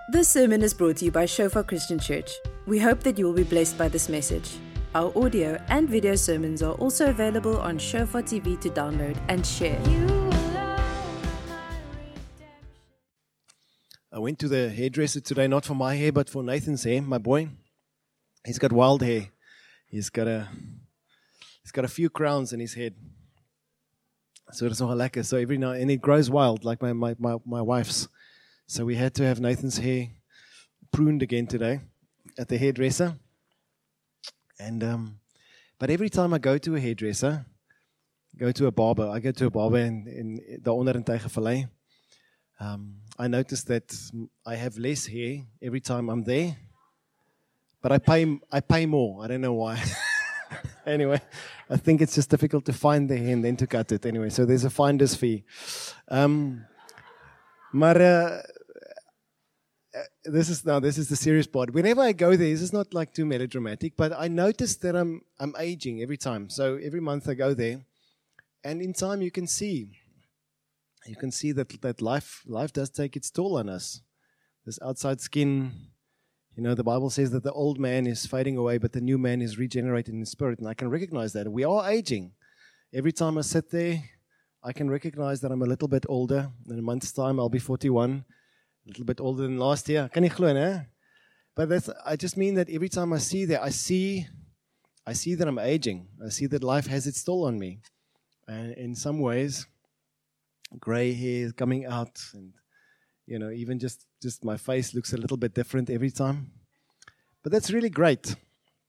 This sermon is brought to you by Shofar Christian Church. We hope that you will be blessed by this message. Our audio and video sermons are also available on Shofar TV to download and share. I went to the hairdresser today, not for my hair, but for Nathan's hair, my boy. He's got wild hair. He's got a few crowns in his head. So it's not lekker. So every now and it grows wild, like my wife's. So we had to have Nathan's hair pruned again today at the hairdresser. And but every time I go to a hairdresser, I go to a barber in the Onder in Tygervallei. I noticed that I have less hair every time I'm there, but I pay more. I don't know why. Anyway, I think it's just difficult to find the hair and then to cut it. Anyway, so there's a finder's fee. This is the serious part. Whenever I go there, this is not like too melodramatic, but I notice that I'm aging every time. So every month I go there, and in time you can see that life does take its toll on us. This outside skin, the Bible says that the old man is fading away, but the new man is regenerated in spirit, and I can recognize that. We are aging. Every time I sit there, I can recognize that I'm a little bit older. In a month's time, I'll be 41. A little bit older than last year. Kan nie glo, né? But I just mean that every time I see that, I see that I'm aging. I see that life has its toll on me. And in some ways, gray hair is coming out, and even just my face looks a little bit different every time. But that's really great.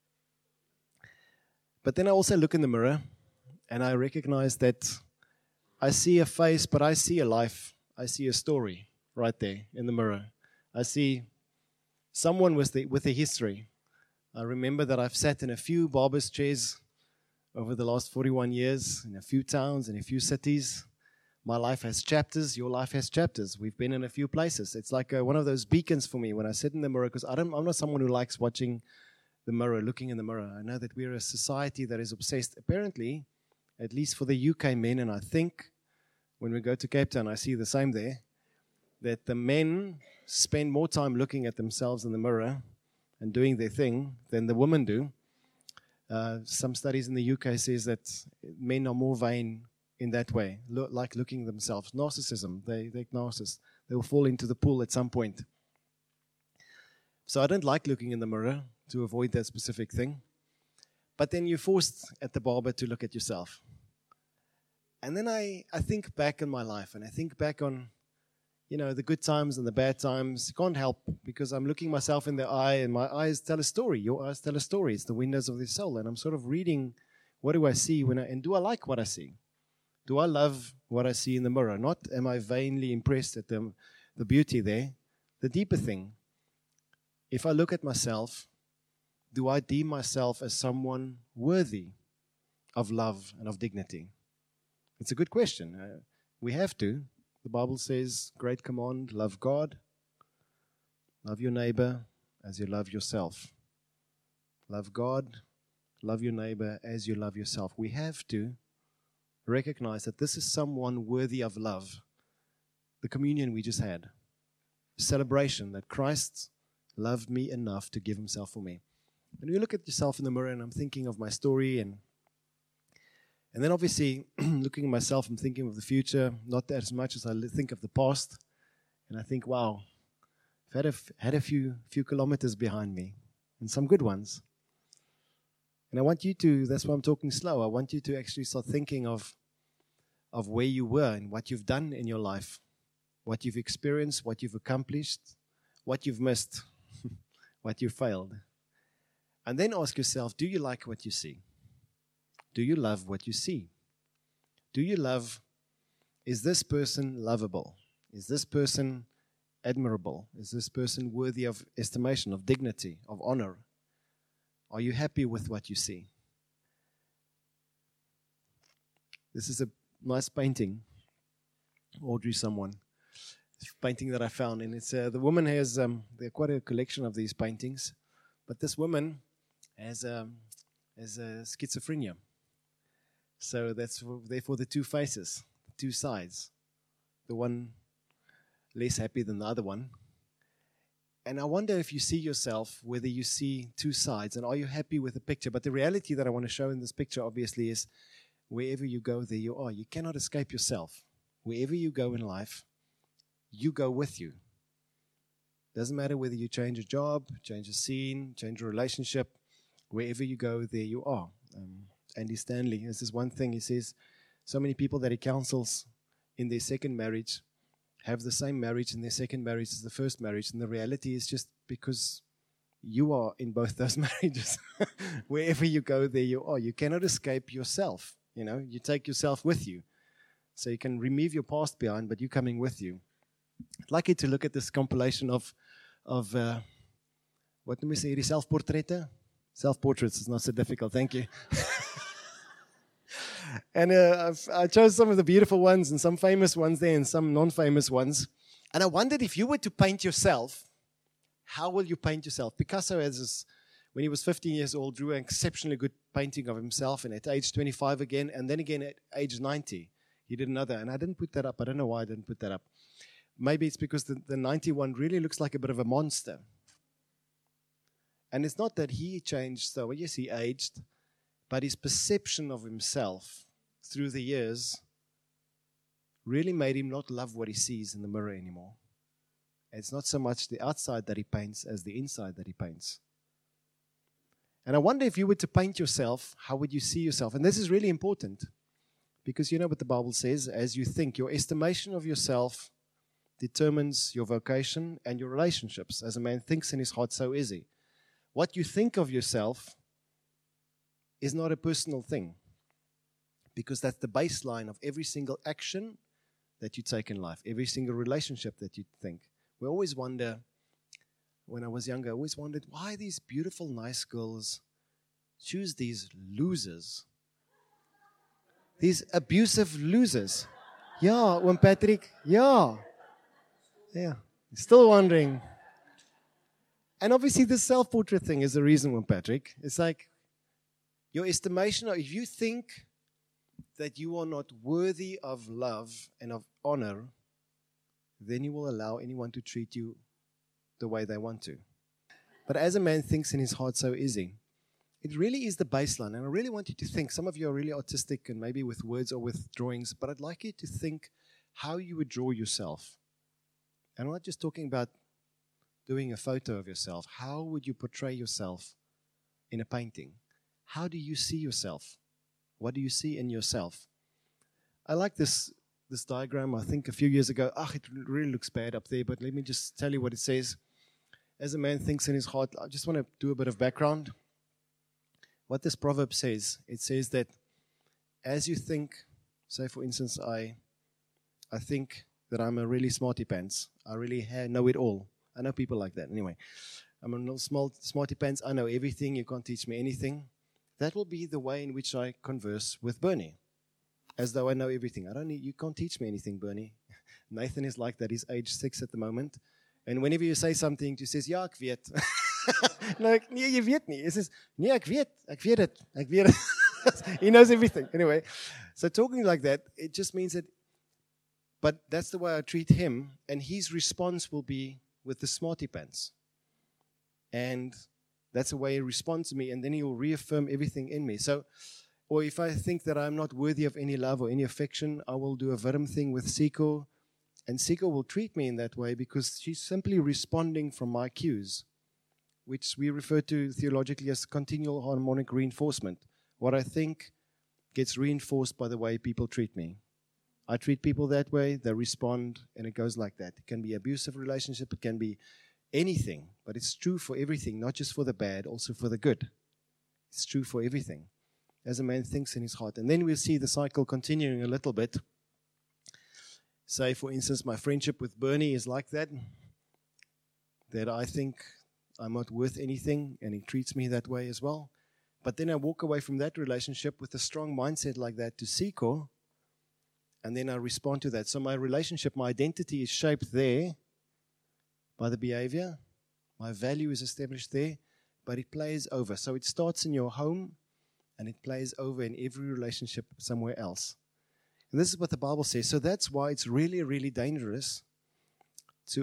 But then I also look in the mirror, and I recognize that I see a face, but I see a life. I see a story. Right there in the mirror, I see someone with a history. I remember that I've sat in a few barber's chairs over the last 41 years, in a few towns, in a few cities. My life has chapters. Your life has chapters. We've been in a few places. It's like one of those beacons for me when I sit in the mirror, because I'm not someone who likes watching the mirror, looking in the mirror. I know that we're a society that is obsessed, apparently, at least for the UK men, and I think when we go to Cape Town, I see the same there, that the men spend more time looking at themselves in the mirror and doing their thing than the women do. Some studies in the UK says that men are more vain in that way, like looking at themselves. Narcissism, they're narcissists. They will fall into the pool at some point. So I don't like looking in the mirror to avoid that specific thing. But then you're forced at the barber to look at yourself. And then I think back in my life, and I think back on the good times and the bad times. Can't help, because I'm looking myself in the eye, and my eyes tell a story. Your eyes tell a story. It's the windows of the soul. And I'm sort of reading, what do I see and do I like what I see? Do I love what I see in the mirror? Not am I vainly impressed at the beauty there. The deeper thing, if I look at myself, do I deem myself as someone worthy of love and of dignity? It's a good question. We have to. The Bible says, great command, love God, love your neighbor as you love yourself. Love God, love your neighbor as you love yourself. We have to recognize that this is someone worthy of love. The communion we just had, celebration that Christ loved me enough to give himself for me. And you look at yourself in the mirror, and I'm thinking of my story, and then obviously, looking at myself, I'm thinking of the future, not as much as I think of the past. And I think, wow, I've had a few kilometers behind me, and some good ones. And I want you to, that's why I'm talking slow, I want you to actually start thinking of where you were and what you've done in your life, what you've experienced, what you've accomplished, what you've missed, what you failed. And then ask yourself, do you like what you see? Do you love what you see? Do you love, is this person lovable? Is this person admirable? Is this person worthy of estimation, of dignity, of honor? Are you happy with what you see? This is a nice painting, Audrey someone. It's a painting that I found, and it's the woman has, there are quite a collection of these paintings, but this woman has schizophrenia. So that's therefore the two faces, the two sides. The one less happy than the other one. And I wonder if you see yourself, whether you see two sides, and are you happy with the picture? But the reality that I want to show in this picture, obviously, is wherever you go, there you are. You cannot escape yourself. Wherever you go in life, you go with you. Doesn't matter whether you change a job, change a scene, change a relationship. Wherever you go, there you are. Andy Stanley, this is one thing. He says, so many people that he counsels in their second marriage have the same marriage in their second marriage as the first marriage. And the reality is just because you are in both those marriages. Wherever you go, there you are. You cannot escape yourself. You know, you take yourself with you. So you can remove your past behind, but you're coming with you. I'd like you to look at this compilation of what do we say, self-portraits? Self-portraits is not so difficult, thank you. And I chose some of the beautiful ones and some famous ones there and some non-famous ones. And I wondered if you were to paint yourself, how will you paint yourself? Picasso, when he was 15 years old, drew an exceptionally good painting of himself. And at age 25 again, and then again at age 90, he did another. And I didn't put that up. I don't know why I didn't put that up. Maybe it's because the 91 really looks like a bit of a monster. And it's not that he changed so, well, yes, he aged, but his perception of himself through the years really made him not love what he sees in the mirror anymore. It's not so much the outside that he paints as the inside that he paints. And I wonder if you were to paint yourself, how would you see yourself? And this is really important because you know what the Bible says, as you think, your estimation of yourself determines your vocation and your relationships. As a man thinks in his heart, so is he. What you think of yourself is not a personal thing, because that's the baseline of every single action that you take in life, every single relationship that you think. We always wonder, when I was younger, I always wondered why these beautiful, nice girls choose these losers, these abusive losers. Yeah, when Patrick, yeah, still wondering. And obviously the self-portrait thing is the reason, when Patrick, it's like your estimation, if you think that you are not worthy of love and of honor, then you will allow anyone to treat you the way they want to. But as a man thinks in his heart, so is he. It really is the baseline. And I really want you to think, some of you are really artistic and maybe with words or with drawings, but I'd like you to think how you would draw yourself. And I'm not just talking about doing a photo of yourself. How would you portray yourself in a painting? How do you see yourself? What do you see in yourself? I like this diagram, I think a few years ago. It really looks bad up there, but let me just tell you what it says. As a man thinks in his heart, I just want to do a bit of background. What this proverb says, it says that as you think, say for instance, I think that I'm a really smarty pants. I really know it all. I know people like that. Anyway, I'm a little smarty pants. I know everything. You can't teach me anything. That will be the way in which I converse with Bernie, as though I know everything. You can't teach me anything, Bernie. Nathan is like that. He's age 6 at the moment. And whenever you say something, he says, ja, ek weet. Like, nee, jy weet nie. He says, nee, ek weet het. He knows everything. Anyway, so talking like that, it just means that, but that's the way I treat him, and his response will be with the smarty pants. And that's the way he responds to me, and then he will reaffirm everything in me. So, or if I think that I'm not worthy of any love or any affection, I will do a Wurm thing with Siko, and Siko will treat me in that way because she's simply responding from my cues, which we refer to theologically as continual harmonic reinforcement. What I think gets reinforced by the way people treat me. I treat people that way, they respond, and it goes like that. It can be abusive relationship, it can be anything, but it's true for everything, not just for the bad, also for the good. It's true for everything, as a man thinks in his heart. And then we'll see the cycle continuing a little bit. Say, for instance, my friendship with Bernie is like that I think I'm not worth anything, and he treats me that way as well. But then I walk away from that relationship with a strong mindset like that to Siko, and then I respond to that. So my relationship, my identity is shaped there by the behavior. My value is established there, but it plays over. So it starts in your home, and it plays over in every relationship somewhere else. And this is what the Bible says. So that's why it's really, really dangerous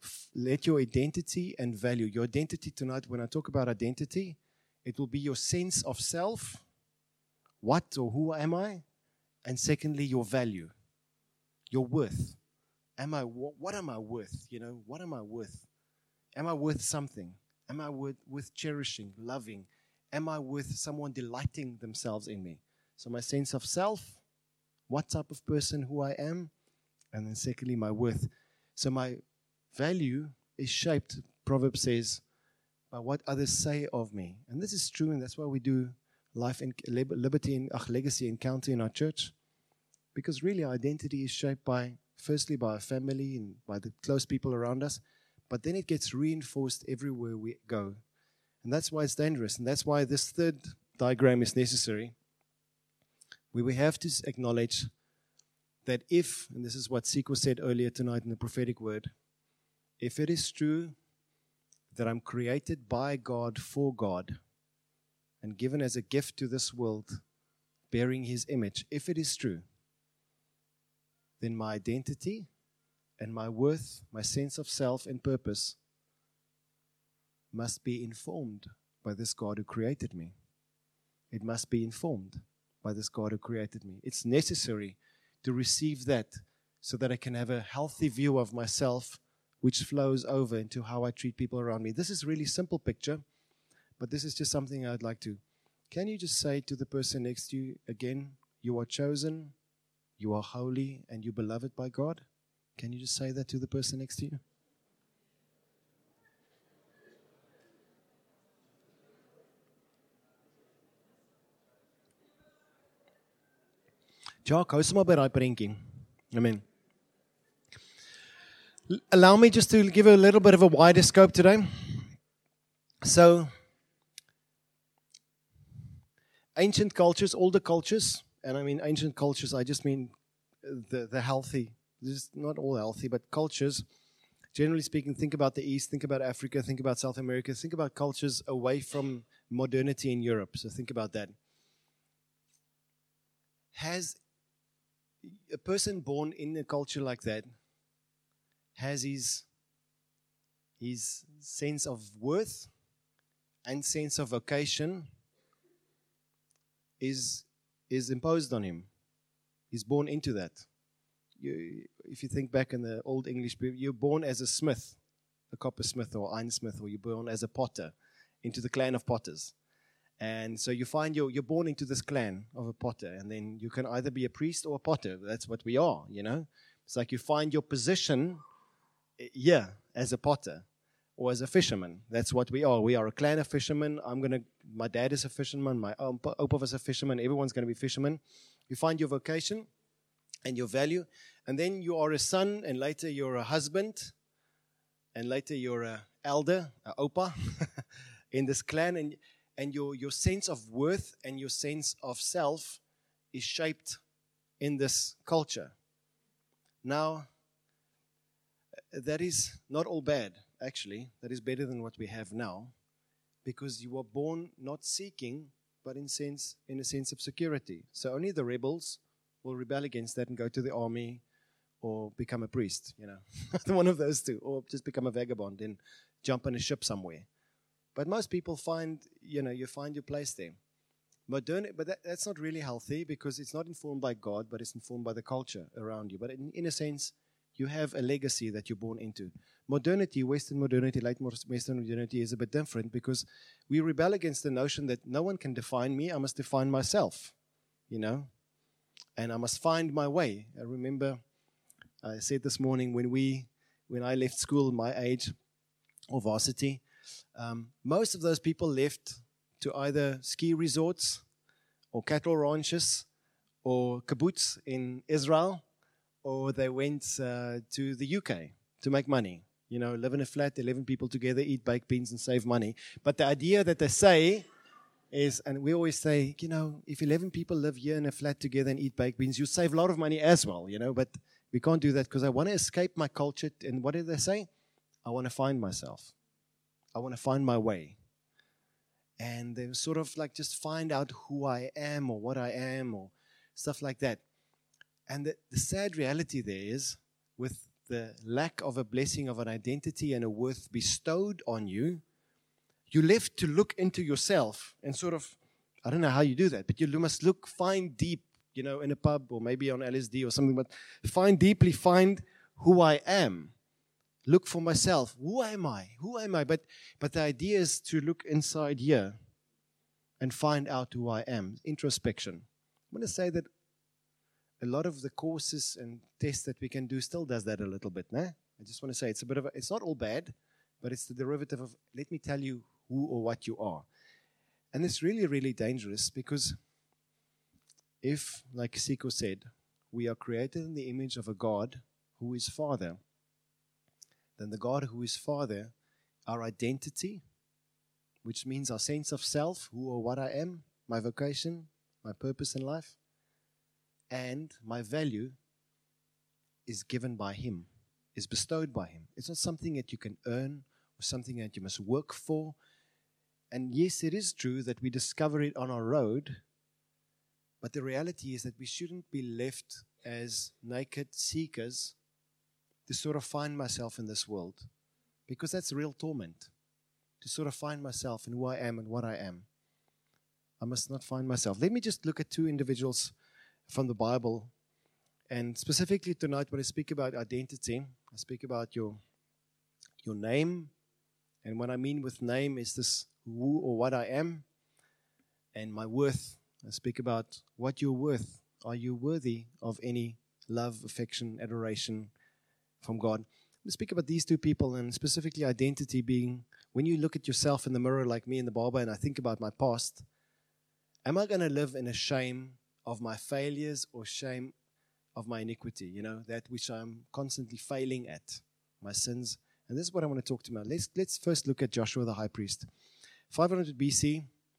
let your identity and value, your identity tonight, when I talk about identity, it will be your sense of self, what or who am I, and secondly, your value, your worth. What am I worth? What am I worth? Am I worth something? Am I worth cherishing, loving? Am I worth someone delighting themselves in me? So my sense of self, what type of person who I am, and then secondly, my worth. So my value is shaped, Proverbs says, by what others say of me. And this is true, and that's why we do Life and Liberty and Legacy Encounter in our church. Because really our identity is shaped firstly by our family and by the close people around us, but then it gets reinforced everywhere we go. And that's why it's dangerous. And that's why this third diagram is necessary, where we have to acknowledge that if, and this is what Siko said earlier tonight in the prophetic word, if it is true that I'm created by God for God and given as a gift to this world, bearing His image, if it is true, then my identity and my worth, my sense of self and purpose must be informed by this God who created me. It must be informed by this God who created me. It's necessary to receive that so that I can have a healthy view of myself, which flows over into how I treat people around me. This is a really simple picture, but this is just something I'd like to. Can you just say to the person next to you again, you are chosen, you are holy, and you're beloved by God? Can you just say that to the person next to you? Jacques, hou sommer by daai prentjie. Amen. Allow me just to give a little bit of a wider scope today. So, ancient cultures, older cultures, and I mean ancient cultures, I just mean the healthy, this is not all healthy, but cultures, generally speaking, think about the East, think about Africa, think about South America, think about cultures away from modernity in Europe. So think about that. Has a person born in a culture like that has his sense of worth and sense of vocation is imposed on him. He's born into that. If you think back in the Old English, you're born as a smith, a coppersmith or ironsmith, or you're born as a potter into the clan of potters. And so you find you're born into this clan of a potter, and then you can either be a priest or a potter. That's what we are, It's like you find your position here as a potter or as a fisherman. That's what we are. We are a clan of fishermen. My dad is a fisherman. My opa was a fisherman. Everyone's going to be fishermen. You find your vocation and your value, and then you are a son, and later you're a husband, and later you're an elder, an opa, in this clan, and your sense of worth and your sense of self is shaped in this culture. Now, that is not all bad, actually. That is better than what we have now, because you were born not seeking, but in a sense of security. So only the rebels will rebel against that and go to the army or become a priest, one of those two, or just become a vagabond and jump on a ship somewhere. But most people find, you find your place there. But that's not really healthy, because it's not informed by God, but it's informed by the culture around you. But in a sense, you have a legacy that you're born into. Modernity, Western modernity, late Western modernity is a bit different, because we rebel against the notion that no one can define me. I must define myself, and I must find my way. I remember I said this morning when I left school, my age, or varsity, most of those people left to either ski resorts or cattle ranches or kibbutz in Israel, or they went to the UK to make money. Live in a flat, 11 people together, eat baked beans and save money. But the idea that they say is, and we always say, if 11 people live here in a flat together and eat baked beans, you save a lot of money as well, but we can't do that because I want to escape my culture. And what did they say? I want to find myself. I want to find my way. And they sort of like just find out who I am or what I am or stuff like that. And the sad reality there is, with the lack of a blessing of an identity and a worth bestowed on you, you're left to look into yourself and sort of, I don't know how you do that, but you must find deep, in a pub or maybe on LSD or something, but find who I am. Look for myself. Who am I? Who am I? But the idea is to look inside here and find out who I am. Introspection. I'm going to say that a lot of the courses and tests that we can do still does that a little bit. No? I just want to say it's not all bad, but it's the derivative of, let me tell you who or what you are. And it's really, really dangerous because if, like Siko said, we are created in the image of a God who is Father, then the God who is Father, our identity, which means our sense of self, who or what I am, my vocation, my purpose in life, and my value is given by Him, is bestowed by Him. It's not something that you can earn or something that you must work for. And yes, it is true that we discover it on our road, but the reality is that we shouldn't be left as naked seekers to sort of find myself in this world, because that's real torment, to sort of find myself in who I am and what I am. I must not find myself. Let me just look at two individuals from the Bible, and specifically tonight when I speak about identity, I speak about your name, and what I mean with name is this who or what I am, and my worth. I speak about what you're worth. Are you worthy of any love, affection, adoration from God? I speak about these two people, and specifically identity being, when you look at yourself in the mirror like me in the barber and I think about my past, am I going to live in a shame of my failures or shame of my iniquity, that which I'm constantly failing at, my sins? And this is what I want to talk to you about. Let's first look at Joshua the high priest. 500 BC,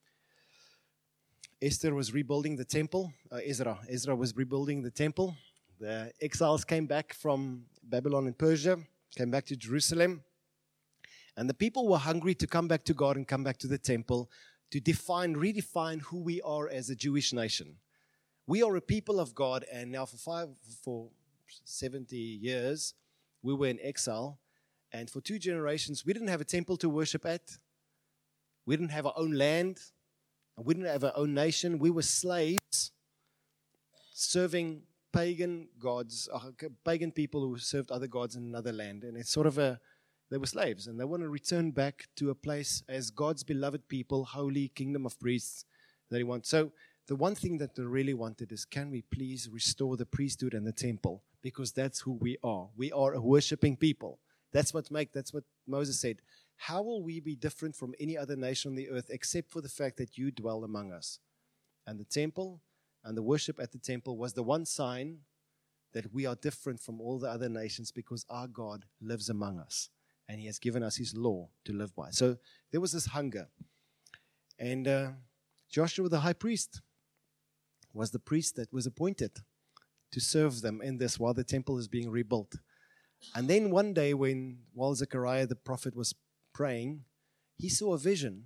Ezra was rebuilding the temple. Ezra was rebuilding the temple. The exiles came back from Babylon and Persia, came back to Jerusalem. And the people were hungry to come back to God and come back to the temple to redefine who we are as a Jewish nation. We are a people of God, and now for 70 years, we were in exile. And for 2 generations, we didn't have a temple to worship at. We didn't have our own land. We didn't have our own nation. We were slaves serving pagan gods, pagan people who served other gods in another land. And it's sort of they were slaves, and they want to return back to a place as God's beloved people, holy kingdom of priests that He wants. So the one thing that they really wanted is, can we please restore the priesthood and the temple? Because that's who we are. We are a worshiping people. That's what Moses said. How will we be different from any other nation on the earth except for the fact that you dwell among us? And the temple and the worship at the temple was the one sign that we are different from all the other nations, because our God lives among us and He has given us His law to live by. So there was this hunger. And Joshua the high priest was the priest that was appointed to serve them in this while the temple is being rebuilt. And then one day while Zechariah the prophet was praying, he saw a vision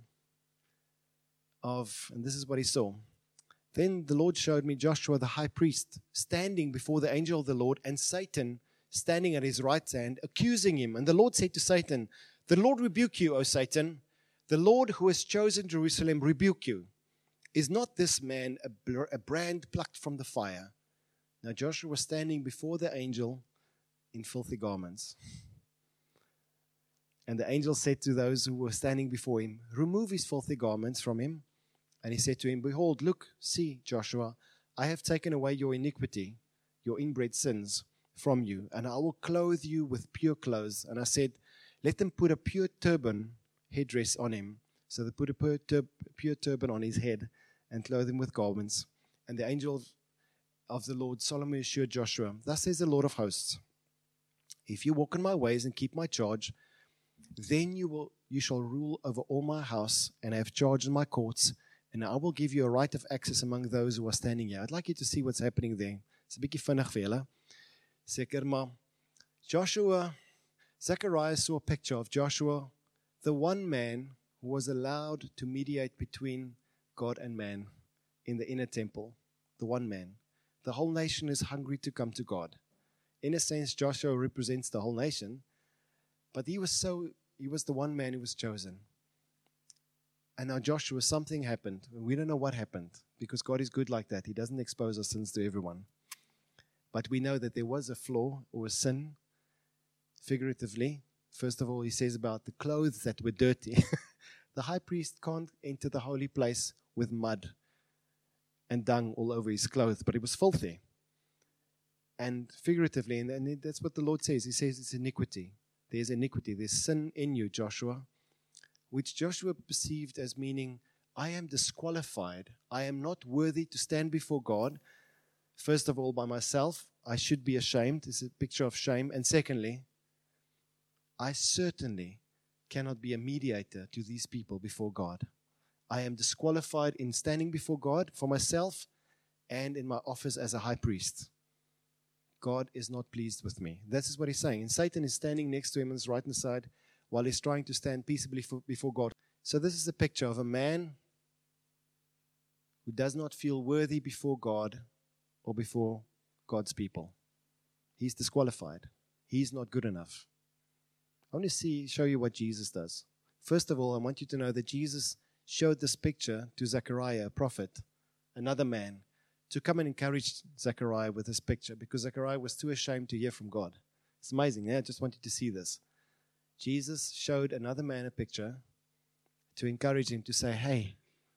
and this is what he saw. Then the Lord showed me Joshua the high priest standing before the angel of the Lord, and Satan standing at his right hand, accusing him. And the Lord said to Satan, "The Lord rebuke you, O Satan. The Lord who has chosen Jerusalem rebuke you. Is not this man a brand plucked from the fire?" Now Joshua was standing before the angel in filthy garments. And the angel said to those who were standing before him, "Remove his filthy garments from him." And he said to him, "Behold, look, see, Joshua, I have taken away your iniquity, your inbred sins from you, and I will clothe you with pure clothes." And I said, "Let them put a pure turban headdress on him." So they put a pure turban on his head and clothe him with garments. And the angel of the Lord solemnly assured Joshua, "Thus says the Lord of hosts, if you walk in my ways and keep my charge, then you shall rule over all my house and have charge in my courts, and I will give you a right of access among those who are standing here." I'd like you to see what's happening there. It's a bietjie vinnig vir julle. Seker, maar Zechariah saw a picture of Joshua, the one man who was allowed to mediate between God and man in the inner temple. The one man. The whole nation is hungry to come to God. in a sense, Joshua represents the whole nation. But he was the one man who was chosen. And now Joshua, something happened. We don't know what happened, because God is good like that. He doesn't expose our sins to everyone. But we know that there was a flaw or a sin, figuratively. First of all, he says about the clothes that were dirty. The high priest can't enter the holy place with mud and dung all over his clothes, but it was filthy. And figuratively, and that's what the Lord says. He says it's iniquity. There's iniquity. There's sin in you, Joshua, which Joshua perceived as meaning, I am disqualified. I am not worthy to stand before God. First of all, by myself, I should be ashamed. It's a picture of shame. And secondly, I certainly cannot be a mediator to these people before God. I am disqualified in standing before God for myself and in my office as a high priest. God is not pleased with me. This is what he's saying. And Satan is standing next to him on his right hand side while he's trying to stand peaceably before God. So this is a picture of a man who does not feel worthy before God or before God's people. He's disqualified. He's not good enough. I want to show you what Jesus does. First of all, I want you to know that Jesus showed this picture to Zechariah, a prophet, another man, to come and encourage Zechariah with this picture, because Zechariah was too ashamed to hear from God. It's amazing. Yeah? I just want you to see this. Jesus showed another man a picture to encourage him to say, hey,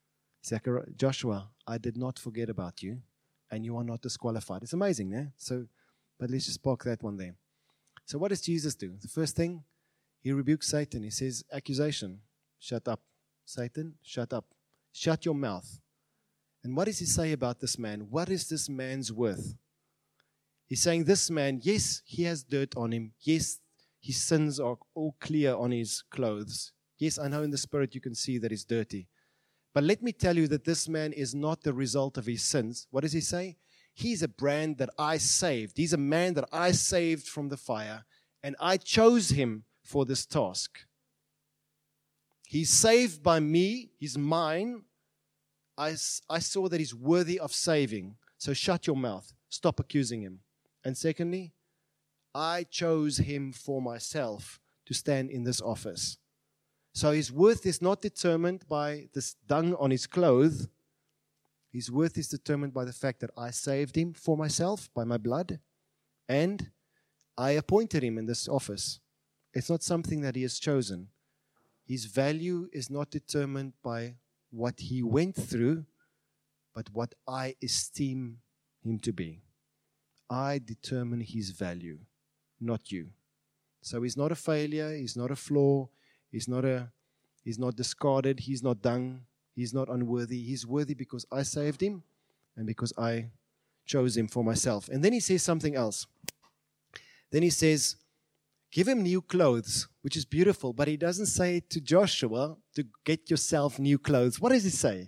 Joshua, I did not forget about you, and you are not disqualified. It's amazing, yeah? But let's just park that one there. So what does Jesus do? The first thing, he rebukes Satan. He says, accusation, shut up. Satan, shut up. Shut your mouth. And what does he say about this man? What is this man's worth? He's saying this man, yes, he has dirt on him. Yes, his sins are all clear on his clothes. Yes, I know in the spirit you can see that he's dirty. But let me tell you that this man is not the result of his sins. What does he say? He's a brand that I saved. He's a man that I saved from the fire, and I chose him for this task. He's saved by me. He's mine. I saw that he's worthy of saving. So shut your mouth. Stop accusing him. And secondly, I chose him for myself to stand in this office. So his worth is not determined by this dung on his clothes. His worth is determined by the fact that I saved him for myself by my blood, and I appointed him in this office. It's not something that he has chosen. His value is not determined by what he went through, but what I esteem him to be. I determine his value, not you. So he's not a failure, he's not a flaw, he's not discarded, he's not dung, he's not unworthy. He's worthy because I saved him and because I chose him for myself. And then he says something else. Then he says, give him new clothes, which is beautiful, but he doesn't say to Joshua to get yourself new clothes. What does he say?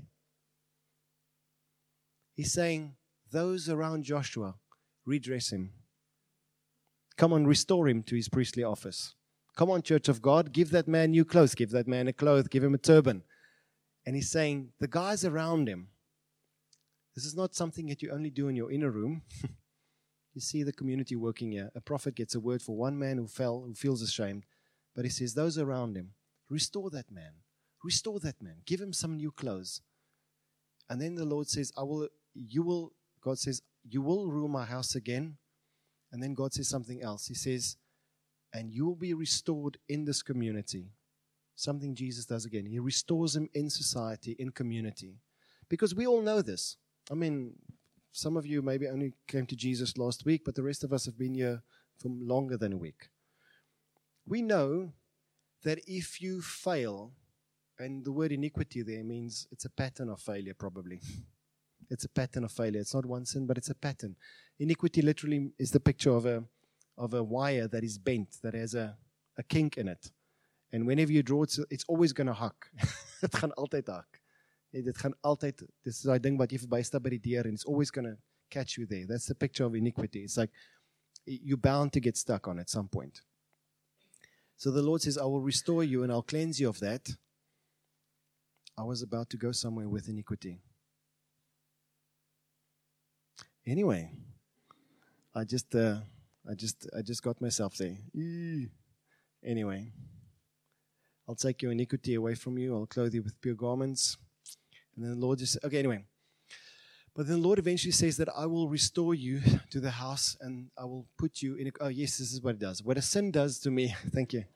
He's saying, those around Joshua, redress him. Come on, restore him to his priestly office. Come on, Church of God, give that man new clothes. Give that man a cloth, give him a turban. And he's saying, the guys around him, this is not something that you only do in your inner room. You see the community working here. A prophet gets a word for one man who feels ashamed. But he says, those around him, restore that man. Restore that man. Give him some new clothes. And then the Lord says, God says, you will rule my house again. And then God says something else. He says, and you will be restored in this community. Something Jesus does again. He restores him in society, in community. Because we all know this. I mean, some of you maybe only came to Jesus last week, but the rest of us have been here for longer than a week. We know that if you fail, and the word iniquity there means it's a pattern of failure probably. It's a pattern of failure. It's not one sin, but it's a pattern. Iniquity literally is the picture of a wire that is bent, that has a kink in it. And whenever you draw it, it's always going to hak. Het gaan altyd hak. Dit gaan altyd, dis is daai ding wat jy verbystap by die deur, and it's always going to catch you there. That's the picture of iniquity. It's like you're bound to get stuck on at some point. So the Lord says, I will restore you and I'll cleanse you of that. I was about to go somewhere with iniquity. Anyway, I I just got myself there. Eee. Anyway, I'll take your iniquity away from you. I'll clothe you with pure garments. And then the Lord just, okay, anyway. But then the Lord eventually says that I will restore you to the house and I will put you in oh yes, this is what it does. What a sin does to me, thank you.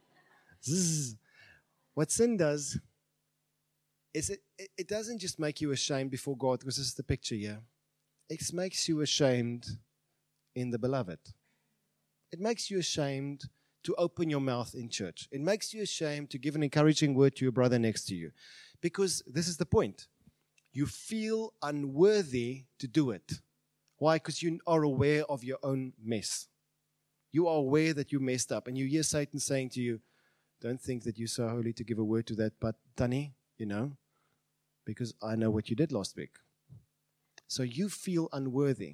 What sin does is it doesn't just make you ashamed before God, because this is the picture here. It makes you ashamed in the beloved. It makes you ashamed to open your mouth in church. It makes you ashamed to give an encouraging word to your brother next to you. Because this is the point. You feel unworthy to do it. Why? Because you are aware of your own mess. You are aware that you messed up. And you hear Satan saying to you, don't think that you're so holy to give a word to that, but Tani, because I know what you did last week. So you feel unworthy.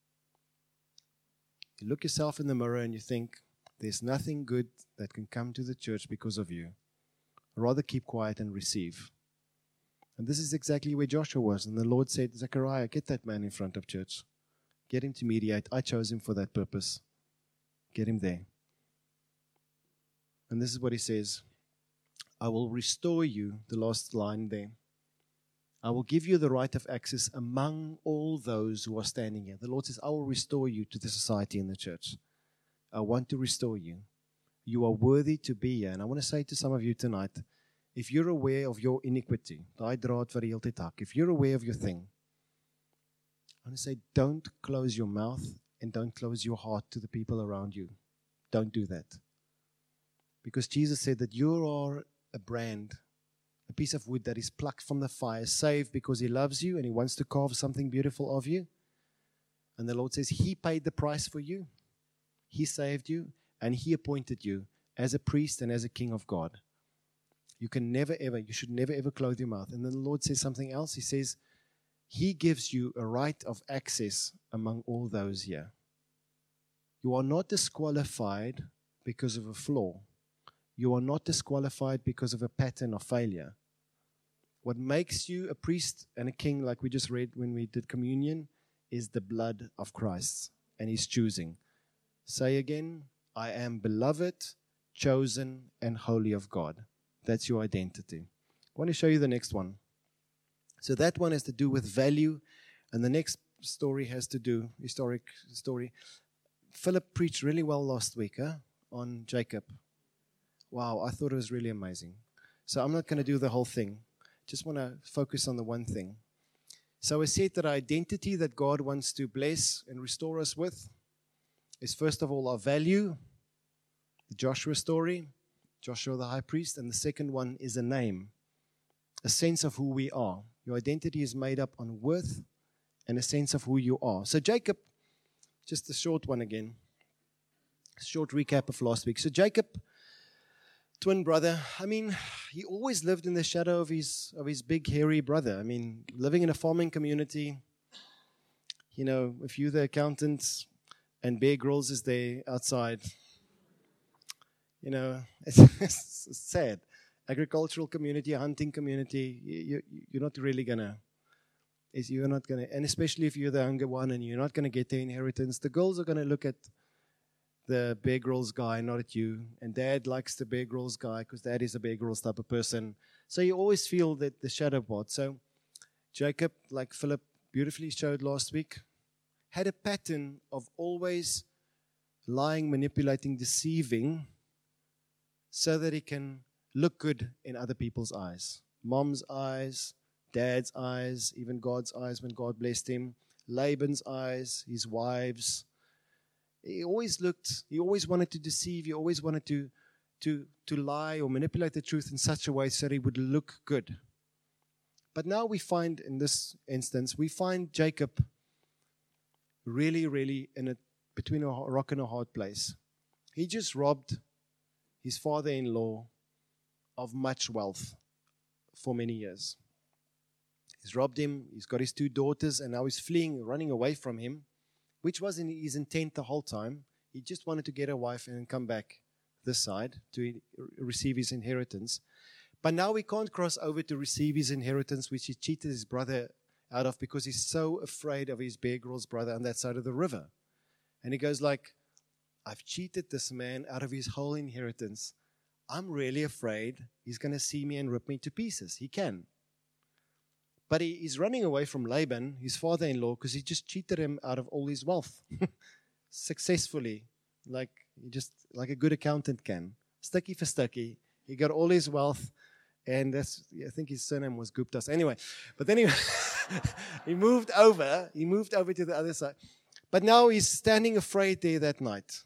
You look yourself in the mirror and you think, there's nothing good that can come to the church because of you. Rather keep quiet and receive. And this is exactly where Joshua was. And the Lord said, Zechariah, get that man in front of church. Get him to mediate. I chose him for that purpose. Get him there. And this is what he says. I will restore you, the last line there. I will give you the right of access among all those who are standing here. The Lord says, I will restore you to the society and the church. I want to restore you. You are worthy to be here. And I want to say to some of you tonight, if you're aware of your iniquity, if you're aware of your thing, I want to say, don't close your mouth and don't close your heart to the people around you. Don't do that. Because Jesus said that you are a brand, a piece of wood that is plucked from the fire, saved because He loves you and He wants to carve something beautiful of you. And the Lord says He paid the price for you. He saved you and He appointed you as a priest and as a king of God. You should never ever close your mouth. And then the Lord says something else. He says, He gives you a right of access among all those here. You are not disqualified because of a flaw. You are not disqualified because of a pattern of failure. What makes you a priest and a king, like we just read when we did communion, is the blood of Christ and His choosing. Say again, I am beloved, chosen, and holy of God. That's your identity. I want to show you the next one. So that one has to do with value, and the next story has to do, historic story. Philip preached really well last week on Jacob. Wow, I thought it was really amazing. So I'm not going to do the whole thing. Just want to focus on the one thing. So I said that our identity that God wants to bless and restore us with is first of all our value, the Joshua story, Joshua the high priest, and the second one is a name, a sense of who we are. Your identity is made up on worth and a sense of who you are. So Jacob, just a short one again, short recap of last week. So Jacob, twin brother, he always lived in the shadow of his big hairy brother. Living in a farming community, if you're the accountant and Bear Grylls is there outside, it's sad. Agricultural community, hunting community, you're not really gonna, and especially if you're the younger one and you're not gonna get the inheritance, the girls are gonna look at the Bear Grylls guy, not at you. And dad likes the Bear Grylls guy because dad is a Bear Grylls type of person. So you always feel that the shadow part. So Jacob, like Philip beautifully showed last week, had a pattern of always lying, manipulating, deceiving so that he can look good in other people's eyes. Mom's eyes, dad's eyes, even God's eyes when God blessed him, Laban's eyes, his wives. He always wanted to deceive, he always wanted to lie or manipulate the truth in such a way so that he would look good. But now we find, in this instance, Jacob really, really between a rock and a hard place. He just robbed his father-in-law of much wealth for many years. He's robbed him, he's got his 2 daughters, and now he's fleeing, running away from him, which was in his intent the whole time. He just wanted to get a wife and come back this side to receive his inheritance. But now he can't cross over to receive his inheritance, which he cheated his brother out of because he's so afraid of his Bear Grylls brother on that side of the river. And he goes like, I've cheated this man out of his whole inheritance. I'm really afraid he's going to see me and rip me to pieces. He can. But he's running away from Laban, his father-in-law, because he just cheated him out of all his wealth. Successfully. Like a good accountant can. Sticky for sticky. He got all his wealth. And I think his surname was Guptas. Anyway, he moved over. He moved over to the other side. But now he's standing afraid there that night.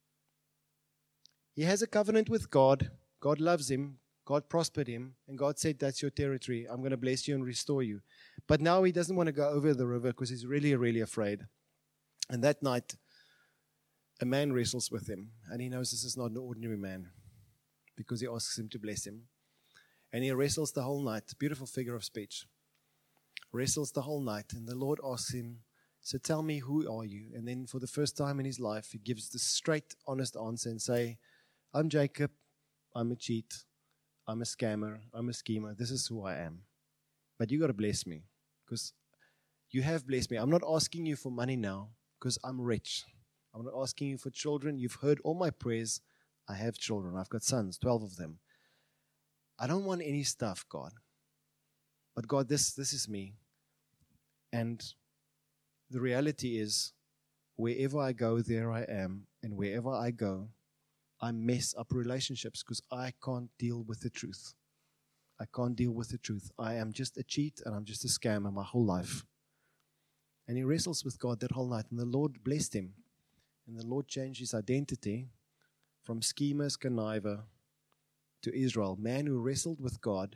He has a covenant with God. God loves him. God prospered him. And God said, that's your territory. I'm going to bless you and restore you. But now he doesn't want to go over the river because he's really, really afraid. And that night, a man wrestles with him. And he knows this is not an ordinary man because he asks him to bless him. And he wrestles the whole night. Beautiful figure of speech. Wrestles the whole night. And the Lord asks him, so tell me, who are you? And then for the first time in his life, he gives the straight, honest answer and say, I'm Jacob. I'm a cheat. I'm a scammer. I'm a schemer. This is who I am. But you got to bless me because you have blessed me. I'm not asking you for money now because I'm rich. I'm not asking you for children. You've heard all my prayers. I have children. I've got sons, 12 of them. I don't want any stuff, God. But God, this is me. And the reality is, wherever I go, there I am. And wherever I go, I mess up relationships because I can't deal with the truth. I can't deal with the truth. I am just a cheat and I'm just a scammer my whole life. And he wrestles with God that whole night. And the Lord blessed him. And the Lord changed his identity from schemer, conniver to Israel. Man who wrestled with God.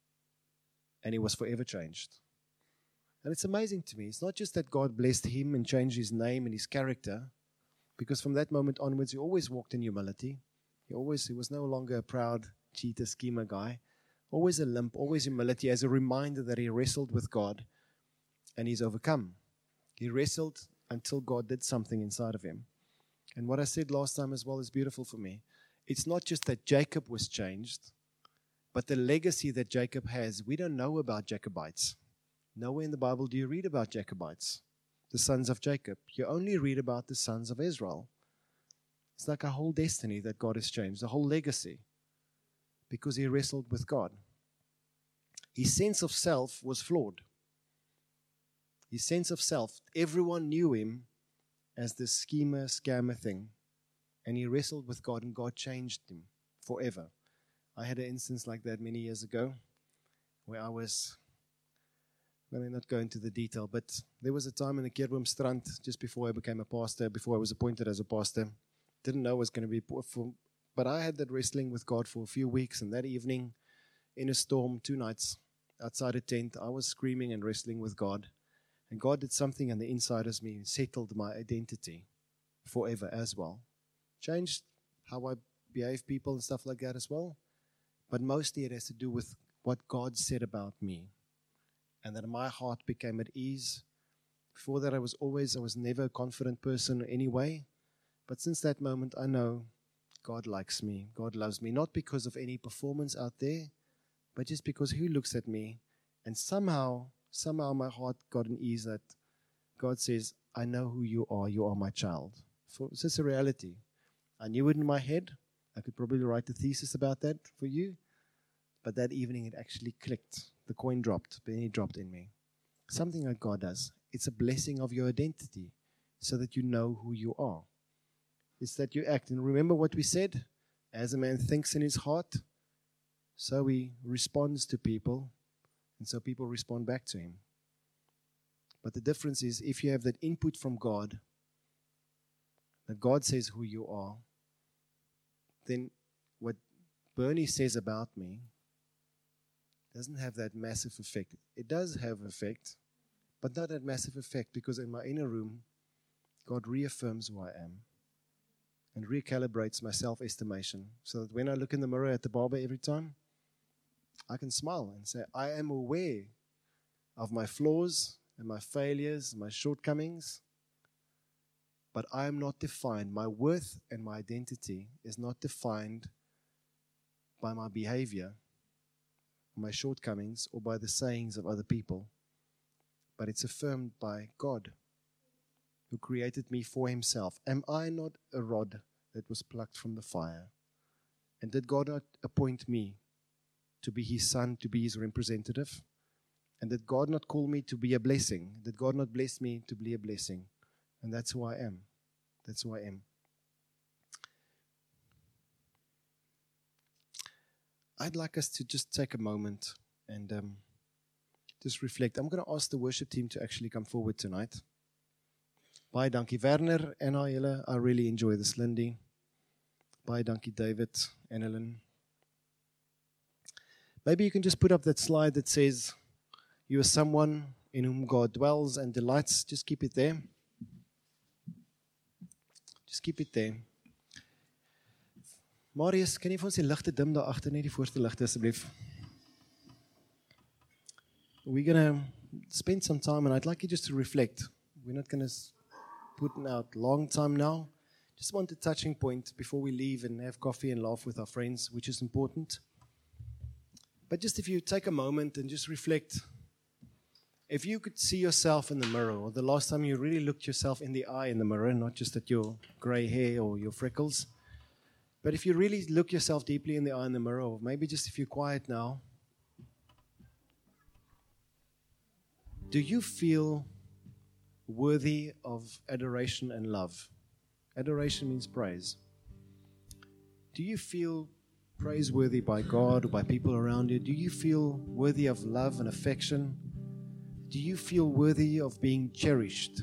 And he was forever changed. And it's amazing to me. It's not just that God blessed him and changed his name and his character, because from that moment onwards, he always walked in humility. He was no longer a proud cheater, schemer guy. Always a limp, always humility, as a reminder that he wrestled with God and he's overcome. He wrestled until God did something inside of him. And what I said last time as well is beautiful for me. It's not just that Jacob was changed, but the legacy that Jacob has. We don't know about Jacobites. Nowhere in the Bible do you read about Jacobites, the sons of Jacob. You only read about the sons of Israel. It's like a whole destiny that God has changed, a whole legacy, because he wrestled with God. His sense of self was flawed. His sense of self, everyone knew him as the schemer, scammer thing. And he wrestled with God, and God changed him forever. I had an instance like that many years ago where I was... I'm going to not go into the detail, but there was a time in the Keurboomstrand, just before I became a pastor, before I was appointed as a pastor. Didn't know it was going to be, but I had that wrestling with God for a few weeks, and that evening, in a storm, 2 nights, outside a tent, I was screaming and wrestling with God. And God did something on the inside of me and settled my identity forever as well. Changed how I behave people and stuff like that as well. But mostly it has to do with what God said about me. And that my heart became at ease. Before that, I was never a confident person anyway. But since that moment, I know God likes me. God loves me. Not because of any performance out there, but just because He looks at me. And somehow my heart got an ease that God says, I know who you are. You are my child. It's just a reality. I knew it in my head. I could probably write a thesis about that for you. But that evening, it actually clicked. The coin dropped, penny dropped in me. Something like God does. It's a blessing of your identity so that you know who you are. It's that you act. And remember what we said? As a man thinks in his heart, so he responds to people, and so people respond back to him. But the difference is, if you have that input from God, that God says who you are, then what Bernie says about me doesn't have that massive effect. It does have effect, but not that massive effect, because in my inner room, God reaffirms who I am and recalibrates my self-estimation so that when I look in the mirror at the barber every time, I can smile and say, I am aware of my flaws and my failures, my shortcomings, but I am not defined. My worth and my identity is not defined by my behavior, my shortcomings, or by the sayings of other people, but it's affirmed by God. who created me for himself? Am I not a rod that was plucked from the fire? And did God not appoint me to be his son, to be his representative? And did God not call me to be a blessing? Did God not bless me to be a blessing? And that's who I am. That's who I am. I'd like us to just take a moment and just reflect. I'm going to ask the worship team to actually come forward tonight. Baie dankie Werner en al julle. I really enjoy this, Lindy. Baie dankie David and Ellen. Maybe you can just put up that slide that says, you are someone in whom God dwells and delights. Just keep it there. Just keep it there. Marius, kan jy vir ons die ligte dim daar agter, net die voorste ligte asseblief? We're going to spend some time, and I'd like you just to reflect. We're not going to put out long time now. Just want a touching point before we leave and have coffee and laugh with our friends, which is important. But just if you take a moment and just reflect, if you could see yourself in the mirror, or the last time you really looked yourself in the eye in the mirror, not just at your gray hair or your freckles, but if you really look yourself deeply in the eye in the mirror, or maybe just if you're quiet now, do you feel worthy of adoration and love? Adoration means praise. Do you feel praiseworthy by God or by people around you? Do you feel worthy of love and affection? Do you feel worthy of being cherished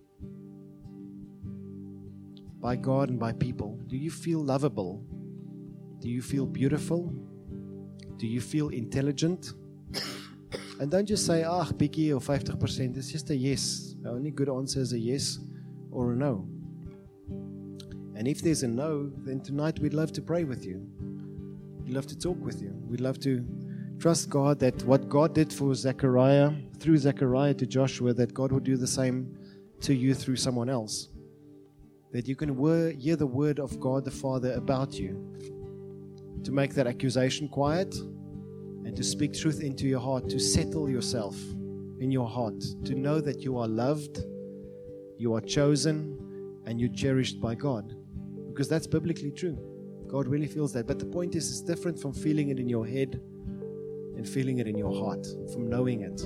by God and by people? Do you feel lovable? Do you feel beautiful? Do you feel intelligent? And don't just say, bietjie or 50%. It's just a yes. The only good answer is a yes or a no. And if there's a no, then tonight we'd love to pray with you. We'd love to talk with you. We'd love to trust God that what God did for Zechariah, through Zechariah to Joshua, that God would do the same to you through someone else. That you can hear the word of God the Father about you. To make that accusation quiet and to speak truth into your heart, to settle yourself in your heart, to know that you are loved, you are chosen, and you're cherished by God. Because that's biblically true. God really feels that. But the point is, it's different from feeling it in your head and feeling it in your heart, from knowing it.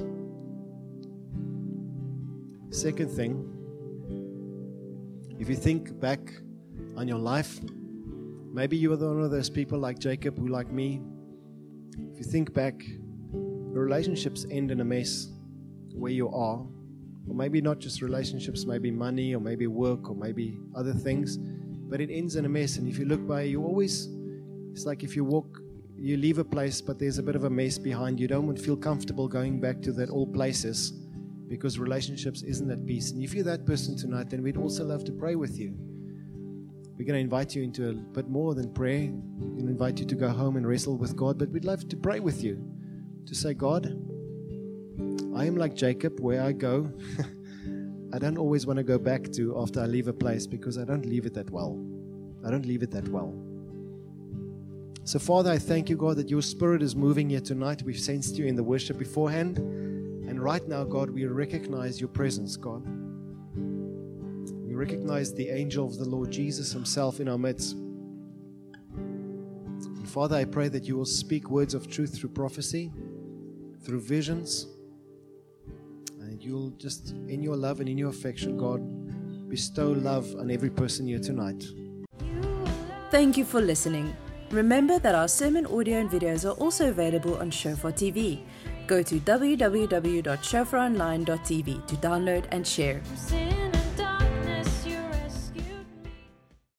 Second thing, if you think back on your life, maybe you were one of those people like Jacob who, like me, if you think back, the relationships end in a mess where you are. Or maybe not just relationships, maybe money or maybe work or maybe other things. But it ends in a mess. And if you look by, you always, it's like if you walk, you leave a place, but there's a bit of a mess behind. You don't feel comfortable going back to that old places because relationships isn't at peace. And if you're that person tonight, then we'd also love to pray with you. We're going to invite you into a bit more than prayer. We're going to invite you to go home and wrestle with God, but we'd love to pray with you. To say, God, I am like Jacob, where I go, I don't always want to go back to after I leave a place because I don't leave it that well. I don't leave it that well. So, Father, I thank you, God, that your Spirit is moving here tonight. We've sensed you in the worship beforehand. And right now, God, we recognize your presence, God. We recognize the angel of the Lord Jesus himself in our midst. And Father, I pray that you will speak words of truth through prophecy, through visions. And you'll just, in your love and in your affection, God, bestow love on every person here tonight. Thank you for listening. Remember that our sermon audio and videos are also available on Shofar TV. Go to www.shofaronline.tv to download and share.